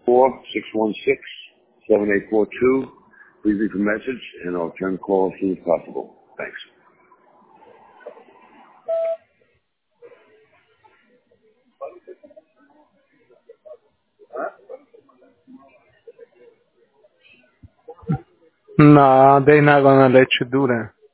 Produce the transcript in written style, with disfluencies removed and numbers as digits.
4-616-7842. Please leave a message, and I'll return the call as soon as possible. Thanks. No, they're not gonna let you do that.